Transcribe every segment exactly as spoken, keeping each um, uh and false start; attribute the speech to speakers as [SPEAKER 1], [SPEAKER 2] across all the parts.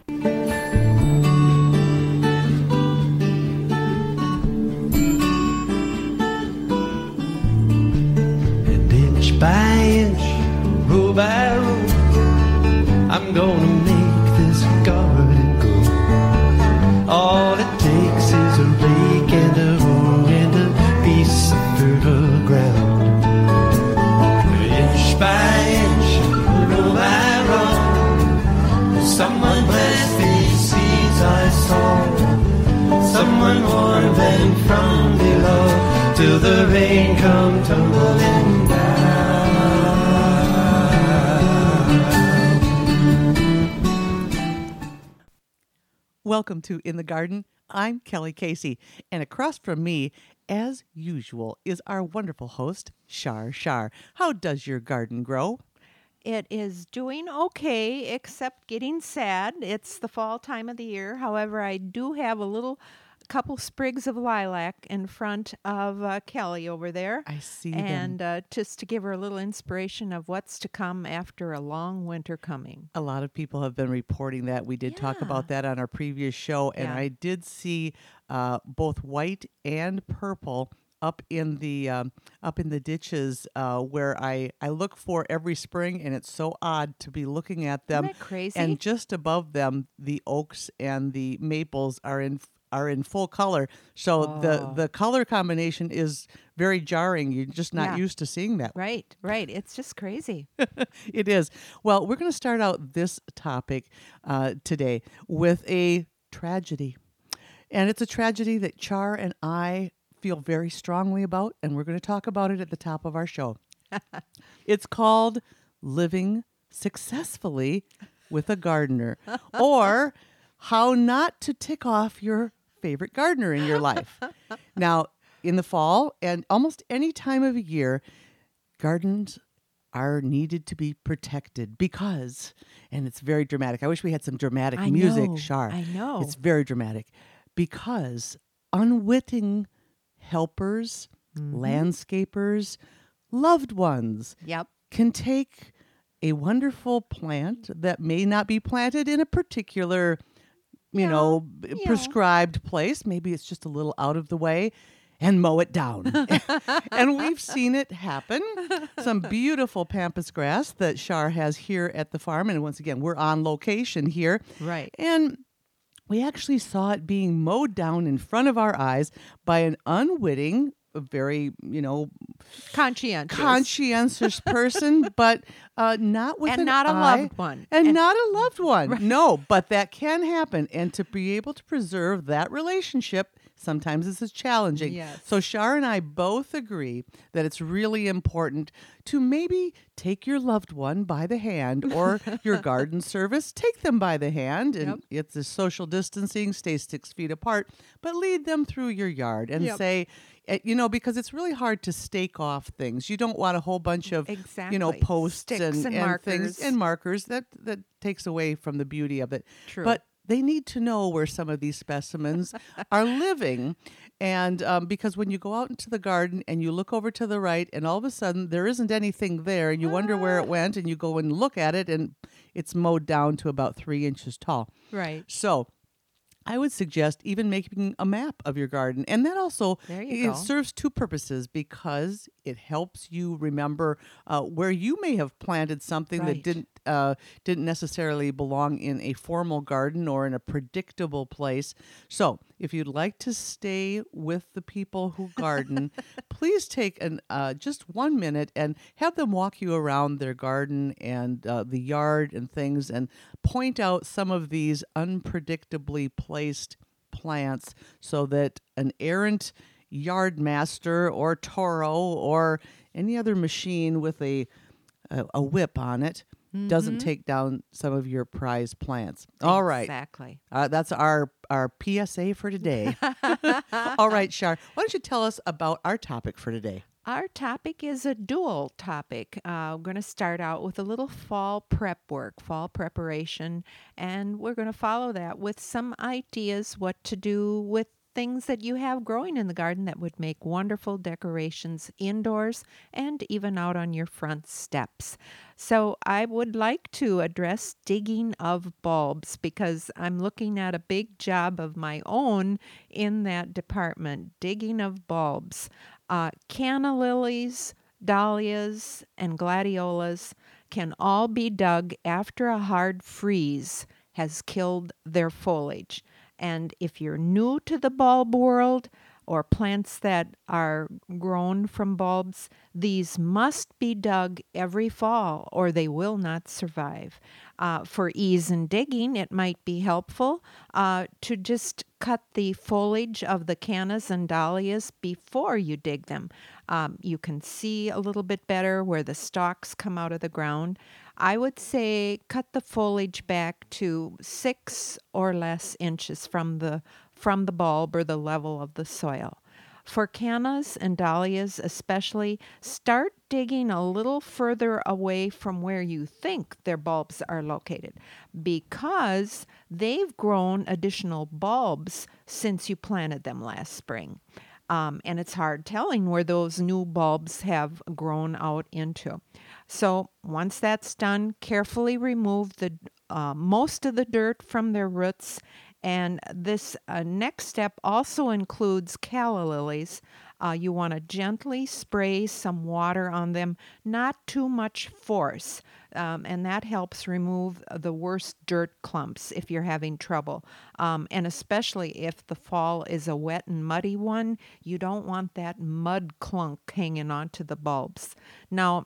[SPEAKER 1] And inch by inch, row by row, I'm gonna make this garden grow. All it takes is a rake and a hoe and a piece of fertile ground. Inch by inch, row by row, someone blessed these seeds I sow. Someone watered them from below till the rain come tumbling down.
[SPEAKER 2] Welcome to In the Garden. I'm Kelly Casey, and across from me, as usual, is our wonderful host, Shar Shar. How does your garden grow?
[SPEAKER 3] It is doing okay, except getting sad. It's the fall time of the year. However, I do have a little couple sprigs of lilac in front of uh, Kelly over there.
[SPEAKER 2] I see
[SPEAKER 3] and
[SPEAKER 2] them.
[SPEAKER 3] uh, just to give her a little inspiration of what's to come after a long winter coming.
[SPEAKER 2] A lot of people have been reporting that. We did talk
[SPEAKER 3] Yeah.
[SPEAKER 2] about that on our previous show, and
[SPEAKER 3] Yeah.
[SPEAKER 2] I did see uh, both white and purple up in the um, up in the ditches uh, where I, I look for every spring, and it's so odd to be looking at them.
[SPEAKER 3] Isn't that crazy?
[SPEAKER 2] And just above them, the oaks and the maples are in are in full color. So the
[SPEAKER 3] Oh.
[SPEAKER 2] the color combination is very jarring. You're just not
[SPEAKER 3] Yeah.
[SPEAKER 2] used to seeing that.
[SPEAKER 3] Right, right. It's just crazy.
[SPEAKER 2] It is. Well, we're going to start out this topic uh, today with a tragedy. And it's a tragedy that Char and I feel very strongly about, and we're going to talk about it at the top of our show. It's called Living Successfully with a Gardener, or How Not to Tick Off Your Favorite Gardener in Your Life. Now, in the fall and almost any time of year, gardens are needed to be protected because, and it's very dramatic. I wish we had some dramatic
[SPEAKER 3] I
[SPEAKER 2] music,
[SPEAKER 3] know,
[SPEAKER 2] Shar.
[SPEAKER 3] I know.
[SPEAKER 2] It's very dramatic because unwitting helpers, landscapers, loved ones
[SPEAKER 3] Yep.
[SPEAKER 2] can take a wonderful plant that may not be planted in a particular, you
[SPEAKER 3] Yeah,
[SPEAKER 2] know, b-
[SPEAKER 3] yeah.
[SPEAKER 2] prescribed place. Maybe it's just a little out of the way, and mow it down. And we've seen it happen. Some beautiful pampas grass that Shar has here at the farm. And once again, we're on location here.
[SPEAKER 3] Right.
[SPEAKER 2] And we actually saw it being mowed down in front of our eyes by an unwitting, a very, you know,
[SPEAKER 3] Conscientious.
[SPEAKER 2] conscientious person, but uh, not with
[SPEAKER 3] And
[SPEAKER 2] an
[SPEAKER 3] not a
[SPEAKER 2] eye-
[SPEAKER 3] loved one.
[SPEAKER 2] and,
[SPEAKER 3] And-
[SPEAKER 2] not a loved one. No, but that can happen, and to be able to preserve that relationship, sometimes this is challenging.
[SPEAKER 3] Yes.
[SPEAKER 2] So Shar and I both agree that it's really important to maybe take your loved one by the hand, or your garden service, take them by the hand, and
[SPEAKER 3] Yep.
[SPEAKER 2] it's a social distancing, stay six feet apart, but lead them through your yard and
[SPEAKER 3] Yep.
[SPEAKER 2] say, eh, you know, because it's really hard to stake off things. You don't want a whole bunch of, you know,
[SPEAKER 3] Exactly.
[SPEAKER 2] posts
[SPEAKER 3] Sticks
[SPEAKER 2] and,
[SPEAKER 3] and
[SPEAKER 2] and
[SPEAKER 3] markers.
[SPEAKER 2] things and markers. That that takes away from the beauty of it.
[SPEAKER 3] True.
[SPEAKER 2] But they need to know where some of these specimens are living. And um, because when you go out into the garden and you look over to the right, and all of a sudden there isn't anything there, and you wonder where it went, and you go and look at it, and it's mowed down to about three inches tall.
[SPEAKER 3] Right.
[SPEAKER 2] So I would suggest even making a map of your garden. And that also
[SPEAKER 3] There you
[SPEAKER 2] it
[SPEAKER 3] go.
[SPEAKER 2] serves two purposes, because it helps you remember uh, where you may have planted something that
[SPEAKER 3] Right.
[SPEAKER 2] didn't uh, didn't necessarily belong in a formal garden or in a predictable place. So if you'd like to stay with the people who garden, please take an uh, just one minute and have them walk you around their garden and uh, the yard and things, and point out some of these unpredictably placed plants so that an errant yard master or Toro or any other machine with a a, a whip on it doesn't take down some of your prized plants. All right.
[SPEAKER 3] Exactly.
[SPEAKER 2] Uh, that's our our P S A for today. All right, Shar, why don't you tell us about our topic for today?
[SPEAKER 3] Our topic is a dual topic. Uh, we're going to start out with a little fall prep work, fall preparation, and we're going to follow that with some ideas what to do with things that you have growing in the garden that would make wonderful decorations indoors and even out on your front steps. So I would like to address digging of bulbs because I'm looking at a big job of my own in that department, digging of bulbs. Uh, canna lilies, dahlias, and gladiolas can all be dug after a hard freeze has killed their foliage. And if you're new to the bulb world or plants that are grown from bulbs, these must be dug every fall or they will not survive. Uh, for ease in digging, it might be helpful uh, to just cut the foliage of the cannas and dahlias before you dig them. Um, you can see a little bit better where the stalks come out of the ground. I would say cut the foliage back to six or less inches from the from the bulb or the level of the soil. For cannas and dahlias especially, start digging a little further away from where you think their bulbs are located because they've grown additional bulbs since you planted them last spring. Um, and it's hard telling where those new bulbs have grown out into. So once that's done, carefully remove the uh, most of the dirt from their roots. And this uh, next step also includes calla lilies. Uh, you want to gently spray some water on them, not too much force. Um, and that helps remove the worst dirt clumps if you're having trouble. Um, and especially if the fall is a wet and muddy one, you don't want that mud clunk hanging onto the bulbs. Now,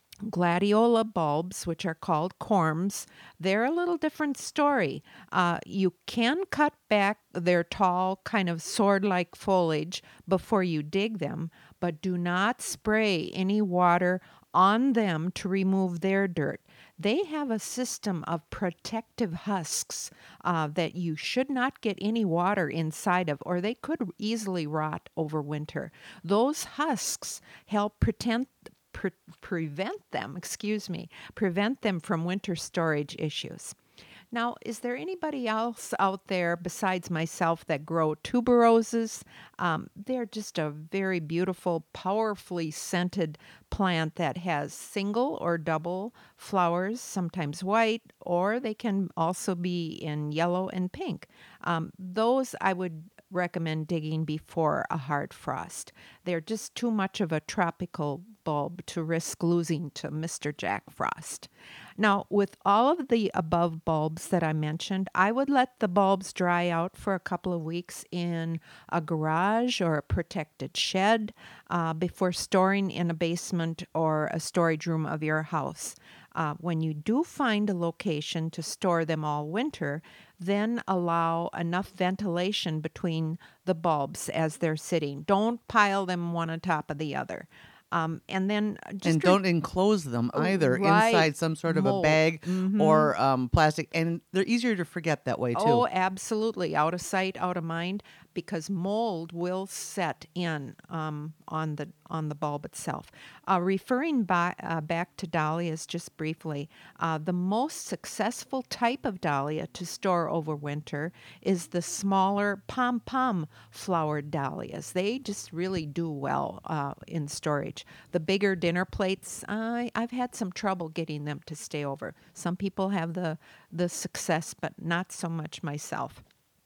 [SPEAKER 3] gladiola bulbs, which are called corms, they're a little different story. Uh, you can cut back their tall, kind of sword-like foliage before you dig them, but do not spray any water on them to remove their dirt. They have a system of protective husks uh, that you should not get any water inside of, or they could easily rot over winter. Those husks help pretend Pre- prevent them, excuse me, prevent them from winter storage issues. Now, is there anybody else out there besides myself that grow tuberoses? Um, they're just a very beautiful, powerfully scented plant that has single or double flowers, sometimes white, or they can also be in yellow and pink. Um, those I would recommend digging before a hard frost. They're just too much of a tropical bulb to risk losing to Mister Jack Frost. Now, with all of the above bulbs that I mentioned, I would let the bulbs dry out for a couple of weeks in a garage or a protected shed uh, before storing in a basement or a storage room of your house. Uh, when you do find a location to store them all winter, then allow enough ventilation between the bulbs as they're sitting. Don't pile them one on top of the other. Um, and then just
[SPEAKER 2] and don't enclose them either
[SPEAKER 3] Right.
[SPEAKER 2] inside some sort of
[SPEAKER 3] Mold.
[SPEAKER 2] a bag
[SPEAKER 3] Mhm.
[SPEAKER 2] or um, plastic. And they're easier to forget that way, too.
[SPEAKER 3] Oh, absolutely. Out of sight, out of mind, because mold will set in um, on the on the bulb itself. Uh, referring by, uh, back to dahlias just briefly, uh, the most successful type of dahlia to store over winter is the smaller pom-pom flowered dahlias. They just really do well uh, in storage. The bigger dinner plates, I, I've had some trouble getting them to stay over. Some people have the the success, but not so much myself.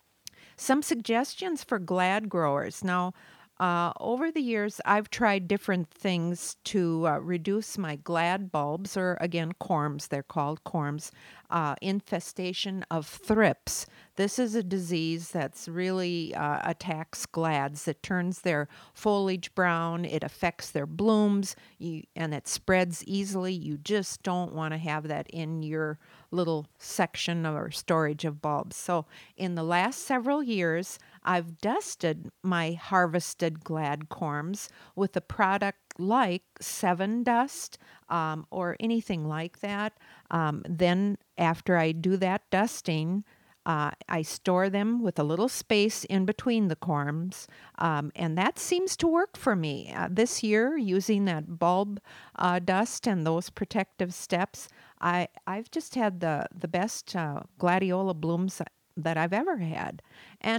[SPEAKER 3] Some suggestions for glad growers. Now, uh, over the years, I've tried different things to uh, reduce my glad bulbs, or again, corms, they're called corms, uh, infestation of thrips. This is a disease that's really uh, attacks glads. It turns their foliage brown, it affects their blooms, you, and it spreads easily. You just don't want to have that in your little section or storage of bulbs. So in the last several years, I've dusted my harvested glad corms with a product like Seven Dust um, or anything like that. Um, then after I do that dusting, Uh, I store them with a little space in between the corms, um, and that seems to work for me. Uh, this year, using that bulb uh, dust and those protective steps, I, I've just had the, the best uh, gladiola blooms that I've ever had. And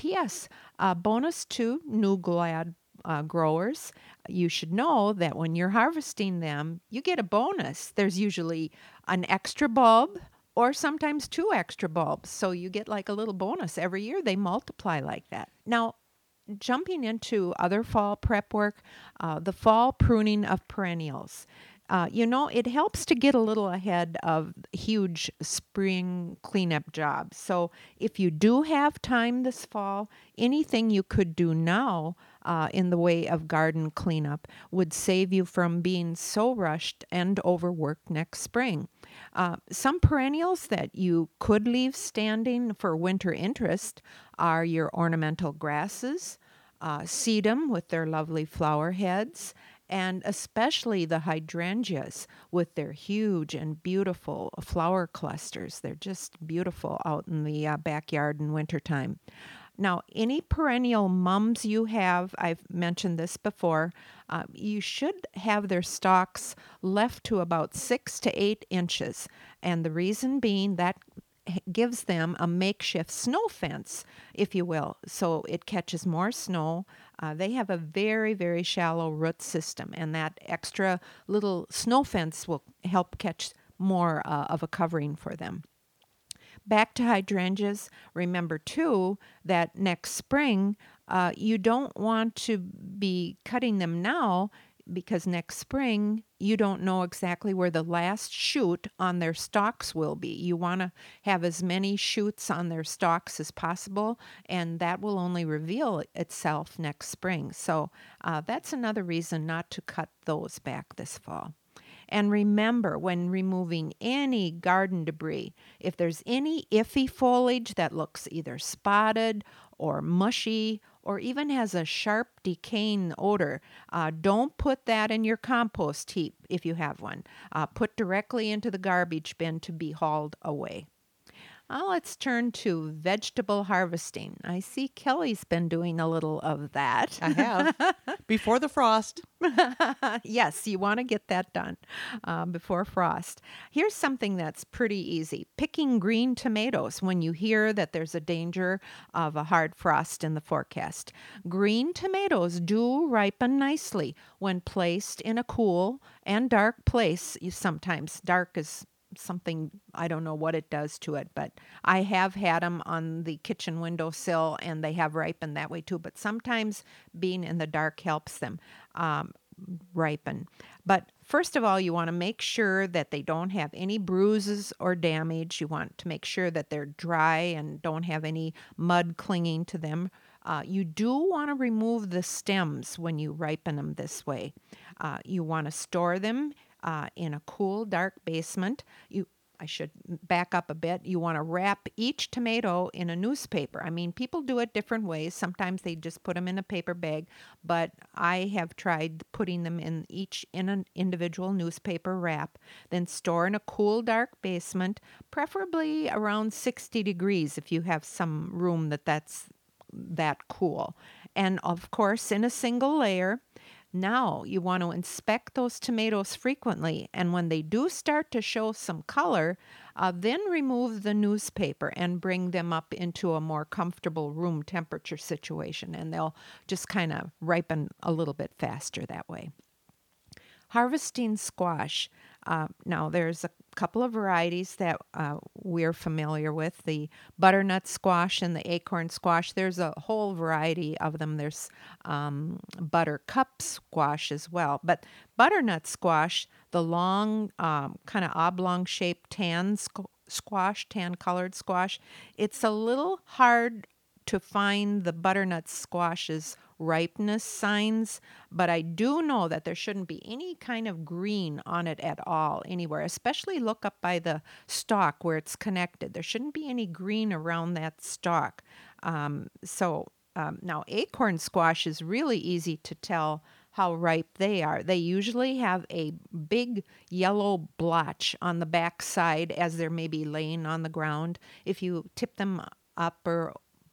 [SPEAKER 3] P S. Uh, bonus to new glad uh, growers, you should know that when you're harvesting them, you get a bonus. There's usually an extra bulb or sometimes two extra bulbs. So you get like a little bonus every year. They multiply like that. Now, jumping into other fall prep work, uh, the fall pruning of perennials. Uh, you know, it helps to get a little ahead of huge spring cleanup jobs. So if you do have time this fall, anything you could do now uh, in the way of garden cleanup would save you from being so rushed and overworked next spring. Uh, some perennials that you could leave standing for winter interest are your ornamental grasses, uh, sedum with their lovely flower heads, and especially the hydrangeas with their huge and beautiful flower clusters. They're just beautiful out in the uh, backyard in wintertime. Now, any perennial mums you have, I've mentioned this before, uh, you should have their stalks left to about six to eight inches. And the reason being that gives them a makeshift snow fence, if you will, so it catches more snow. Uh, they have a very, very shallow root system, and that extra little snow fence will help catch more uh, of a covering for them. Back to hydrangeas, remember too that next spring uh, you don't want to be cutting them now, because next spring you don't know exactly where the last shoot on their stalks will be. You want to have as many shoots on their stalks as possible, and that will only reveal itself next spring. So uh, that's another reason not to cut those back this fall. And remember, when removing any garden debris, if there's any iffy foliage that looks either spotted or mushy or even has a sharp decaying odor, uh, don't put that in your compost heap if you have one. Uh, put directly into the garbage bin to be hauled away. Now let's turn to vegetable harvesting. I see Kelly's been doing a little of that.
[SPEAKER 2] I have. Before the frost.
[SPEAKER 3] Yes, you want to get that done um, before frost. Here's something that's pretty easy. Picking green tomatoes when you hear that there's a danger of a hard frost in the forecast. Green tomatoes do ripen nicely when placed in a cool and dark place. You sometimes dark is something, I don't know what it does to it, but I have had them on the kitchen windowsill and they have ripened that way too. But sometimes being in the dark helps them um, ripen. But first of all, you want to make sure that they don't have any bruises or damage. You want to make sure that they're dry and don't have any mud clinging to them. Uh, you do want to remove the stems when you ripen them this way. Uh, you want to store them Uh, in a cool, dark basement. You, I should back up a bit. You want to wrap each tomato in a newspaper. I mean, people do it different ways. Sometimes they just put them in a paper bag, but I have tried putting them in each in an individual newspaper wrap, then store in a cool, dark basement, preferably around sixty degrees if you have some room that that's that cool. And of course, in a single layer. Now you want to inspect those tomatoes frequently, and when they do start to show some color, uh, then remove the newspaper and bring them up into a more comfortable room temperature situation, and they'll just kind of ripen a little bit faster that way. Harvesting squash. Uh, now, there's a couple of varieties that uh, we're familiar with, the butternut squash and the acorn squash. There's a whole variety of them. There's um, buttercup squash as well. But butternut squash, the long, um, kind of oblong-shaped tan squ- squash, tan-colored squash, it's a little hard to find the butternut squash's ripeness signs, but I do know that there shouldn't be any kind of green on it at all anywhere, especially look up by the stalk where it's connected. There shouldn't be any green around that stalk. Um, so um, now acorn squash is really easy to tell how ripe they are. They usually have a big yellow blotch on the back side as they're maybe laying on the ground. If you tip them up or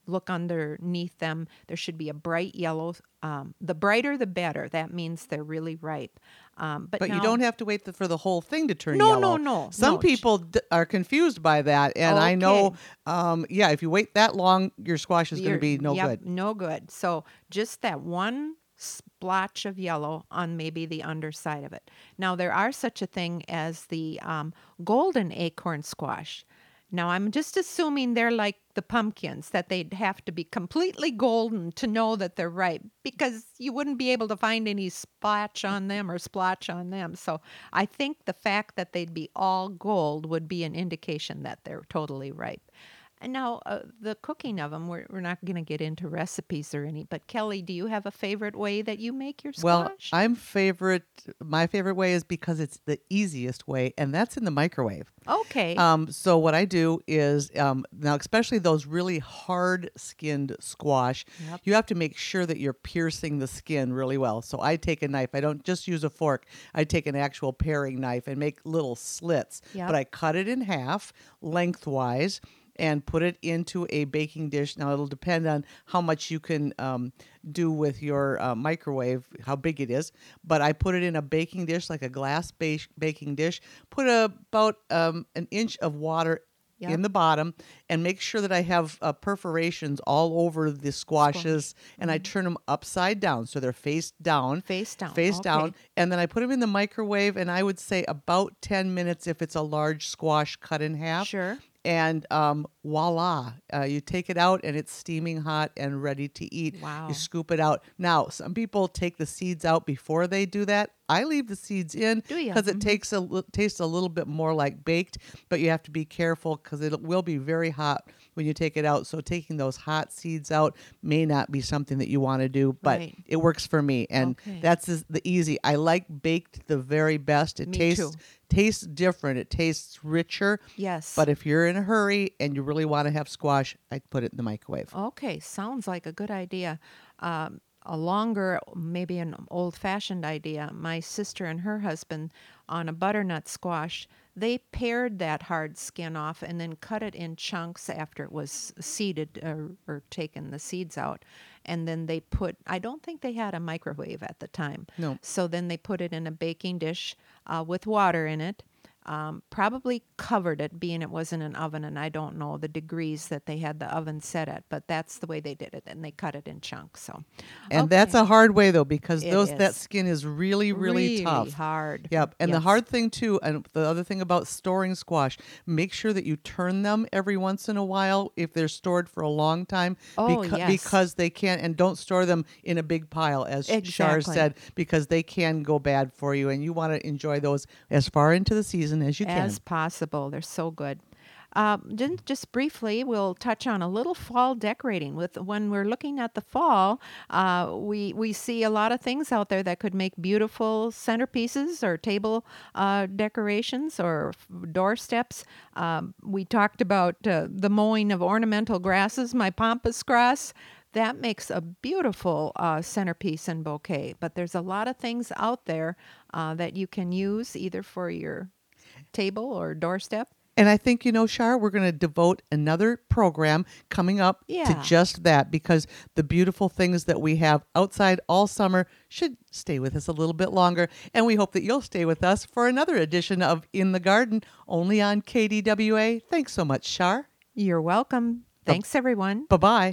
[SPEAKER 3] look underneath them. There should be a bright yellow. Um, the brighter, the better. That means they're really ripe. Um, but
[SPEAKER 2] But
[SPEAKER 3] now,
[SPEAKER 2] you don't have to wait for the whole thing to turn
[SPEAKER 3] No,
[SPEAKER 2] yellow.
[SPEAKER 3] no, no,
[SPEAKER 2] Some
[SPEAKER 3] no.
[SPEAKER 2] people d- are confused by that, and I know,
[SPEAKER 3] Okay.
[SPEAKER 2] um, yeah, if you wait that long, your squash is going to
[SPEAKER 3] You're-
[SPEAKER 2] be no
[SPEAKER 3] yep,
[SPEAKER 2] good.
[SPEAKER 3] No good. So just that one splotch of yellow on maybe the underside of it. Now, there are such a thing as the um, golden acorn squash. Now, I'm just assuming they're like the pumpkins, that they'd have to be completely golden to know that they're ripe, because you wouldn't be able to find any splotch on them or splotch on them. So I think the fact that they'd be all gold would be an indication that they're totally ripe. And now uh, the cooking of them, we're, we're not going to get into recipes or any, but Kelly, do you have a favorite way that you make your
[SPEAKER 2] Well,
[SPEAKER 3] squash?
[SPEAKER 2] I'm favorite. My favorite way is because it's the easiest way, and that's in the microwave.
[SPEAKER 3] Okay.
[SPEAKER 2] Um, so what I do is um, now, especially those really hard-skinned squash,
[SPEAKER 3] Yep.
[SPEAKER 2] you have to make sure that you're piercing the skin really well. So I take a knife. I don't just use a fork. I take an actual paring knife and make little slits.
[SPEAKER 3] Yep.
[SPEAKER 2] But I cut it in half lengthwise and put it into a baking dish. Now, it'll depend on how much you can um, do with your uh, microwave, how big it is. But I put it in a baking dish, like a glass ba- baking dish, put a, about um, an inch of water
[SPEAKER 3] Yep.
[SPEAKER 2] in the bottom, and make sure that I have uh, perforations all over the squashes, and I turn them upside down. So they're face down.
[SPEAKER 3] Face down,
[SPEAKER 2] Face
[SPEAKER 3] okay.
[SPEAKER 2] down. And then I put them in the microwave, and I would say about ten minutes if it's a large squash cut in half.
[SPEAKER 3] Sure.
[SPEAKER 2] And um, voila, uh, you take it out and it's steaming hot and ready to eat.
[SPEAKER 3] Wow.
[SPEAKER 2] You scoop it out. Now, some people take the seeds out before they do that. I leave the seeds in
[SPEAKER 3] Do ya?
[SPEAKER 2] because it
[SPEAKER 3] Mhm.
[SPEAKER 2] takes a li- tastes a little bit more like baked, but you have to be careful because it will be very hot when you take it out. So taking those hot seeds out may not be something that you want to do, but
[SPEAKER 3] Right.
[SPEAKER 2] it works for me, and
[SPEAKER 3] Okay.
[SPEAKER 2] that's is- the easy. I like baked the very best. It
[SPEAKER 3] Me
[SPEAKER 2] tastes
[SPEAKER 3] too.
[SPEAKER 2] tastes different. It tastes richer.
[SPEAKER 3] Yes.
[SPEAKER 2] But if you're in a hurry and you really want to have squash, I'd put it in the microwave.
[SPEAKER 3] Okay, sounds like a good idea. Um, a longer, maybe an old-fashioned idea. My sister and her husband on a butternut squash, they pared that hard skin off and then cut it in chunks after it was seeded or, or taken the seeds out. And then they put, I don't think they had a microwave at the time.
[SPEAKER 2] No.
[SPEAKER 3] So then they put it in a baking dish uh, with water in it. Um, probably covered it, being it wasn't an oven, and I don't know the degrees that they had the oven set at, but that's the way they did it, and they cut it in chunks. So,
[SPEAKER 2] And that's a hard way though, because
[SPEAKER 3] It
[SPEAKER 2] those that
[SPEAKER 3] is.
[SPEAKER 2] skin is really, really,
[SPEAKER 3] really
[SPEAKER 2] tough.
[SPEAKER 3] hard.
[SPEAKER 2] Yep. And the
[SPEAKER 3] Yes.
[SPEAKER 2] hard thing too, and the other thing about storing squash, make sure that you turn them every once in a while if they're stored for a long time.
[SPEAKER 3] Oh,
[SPEAKER 2] beca-
[SPEAKER 3] yes.
[SPEAKER 2] Because they can, and don't store them in a big pile, as Shar
[SPEAKER 3] Exactly.
[SPEAKER 2] said, because they can go bad for you, and you want to enjoy those as far into the season as you can.
[SPEAKER 3] as possible. They're so good. Um, just, just briefly, we'll touch on a little fall decorating. With when we're looking at the fall, uh, we we see a lot of things out there that could make beautiful centerpieces or table uh, decorations or f- doorsteps. Um, we talked about uh, the mowing of ornamental grasses. My pampas grass. That makes a beautiful uh, centerpiece and bouquet. But there's a lot of things out there uh, that you can use either for your table or doorstep.
[SPEAKER 2] And I think, you know, Shar, we're going to devote another program coming up
[SPEAKER 3] Yeah.
[SPEAKER 2] to just that, because the beautiful things that we have outside all summer should stay with us a little bit longer. And we hope that you'll stay with us for another edition of In the Garden, only on K D W A. Thanks so much, Shar.
[SPEAKER 3] You're welcome. Thanks, everyone.
[SPEAKER 2] Bye-bye.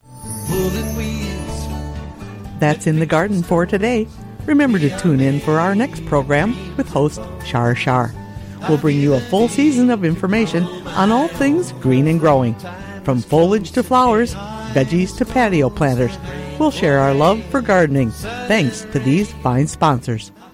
[SPEAKER 1] Pulling weeds.
[SPEAKER 2] That's In the Garden for today. Remember to tune in for our next program with host Shar Shar. We'll bring you a full season of information on all things green and growing. From foliage to flowers, veggies to patio planters, we'll share our love for gardening. Thanks to these fine sponsors.